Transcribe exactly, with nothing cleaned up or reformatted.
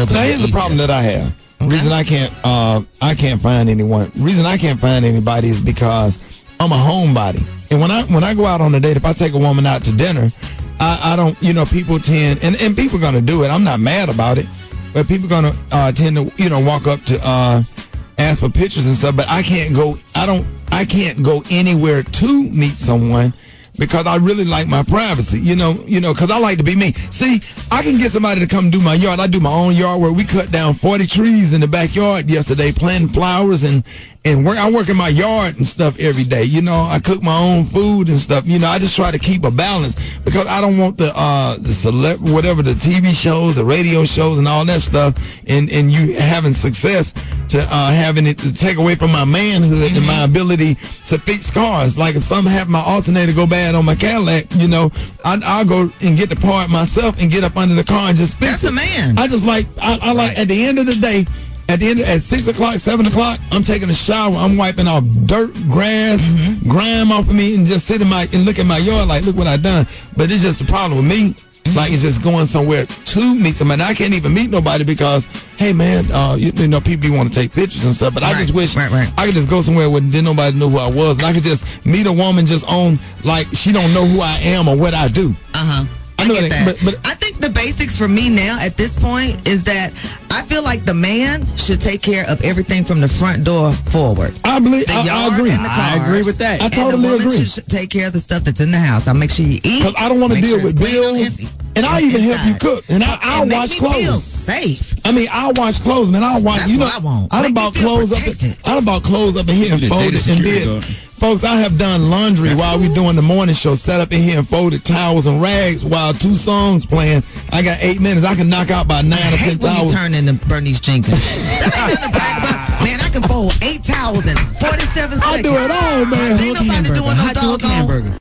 little bit Now here's easier. the problem that I have. The Okay. reason I can't uh I can't find anyone. Reason I can't find anybody is because I'm a homebody. And when I when I go out on a date, if I take a woman out to dinner, I, I don't you know, people tend and, and people gonna do it. I'm not mad about it. But people gonna uh tend to, you know, walk up to uh ask for pictures and stuff, but I can't go I don't I can't go anywhere to meet someone because I really like my privacy, you know, you know, because I like to be me. See, I can get somebody to come do my yard. I do my own yard where we cut down forty trees in the backyard yesterday, planting flowers and and work. I work in my yard and stuff every day. You know, I cook my own food and stuff. You know, I just try to keep a balance because I don't want the uh the celeb whatever the T V shows, the radio shows, and all that stuff, and and you having success to uh having it to take away from my manhood mm-hmm. and my ability to fix cars. Like if something happened, my alternator go bad on my Cadillac, you know, I, I'll go and get the part myself and get up under the car and just fix That's it. a man. I just like I, I like Right. at the end of the day. At the end, at six o'clock, seven o'clock, I'm taking a shower. I'm wiping off dirt, grass, mm-hmm. grime off of me, and just sit in my and look at my yard like, look what I done. But it's just a problem with me. Mm-hmm. Like it's just going somewhere to meet somebody. I can't even meet nobody because, hey man, uh, you, you know, people want to take pictures and stuff. But Right, I just wish right, right. I could just go somewhere where didn't nobody know who I was, and I could just meet a woman just on like she don't know who I am or what I do. Uh huh. I, I know get that, that. but- but- I think the basics for me now at this point is that I feel like the man should take care of everything from the front door forward. I believe. The I, yard I agree. and the cars. I agree with that. I And totally the woman agree. should take care of the stuff that's in the house. I make sure you eat. Because I don't want to make deal sure with it's clean on bills, in- and I even help you inside. cook, and I, I'll and make wash me feel clothes. safe. I mean, I'll wash clothes, man. I'll wash. That's You know, what I want. I done Make me bought feel clothes up. protected. I done bought clothes up in here and You the folded data and security did. guard. Folks, I have done laundry That's while we cool. doing the morning show. Sat up in here and folded towels and rags while two songs playing. I got eight minutes. I can knock out by nine I or ten hate when you towels. turn into Bernice Jenkins. That ain't nothing to brag about. Man, I can fold eight towels in forty-seven seconds. I do it all, man. Ain't nobody Hamburger. doing no Hot dog doggone hamburger.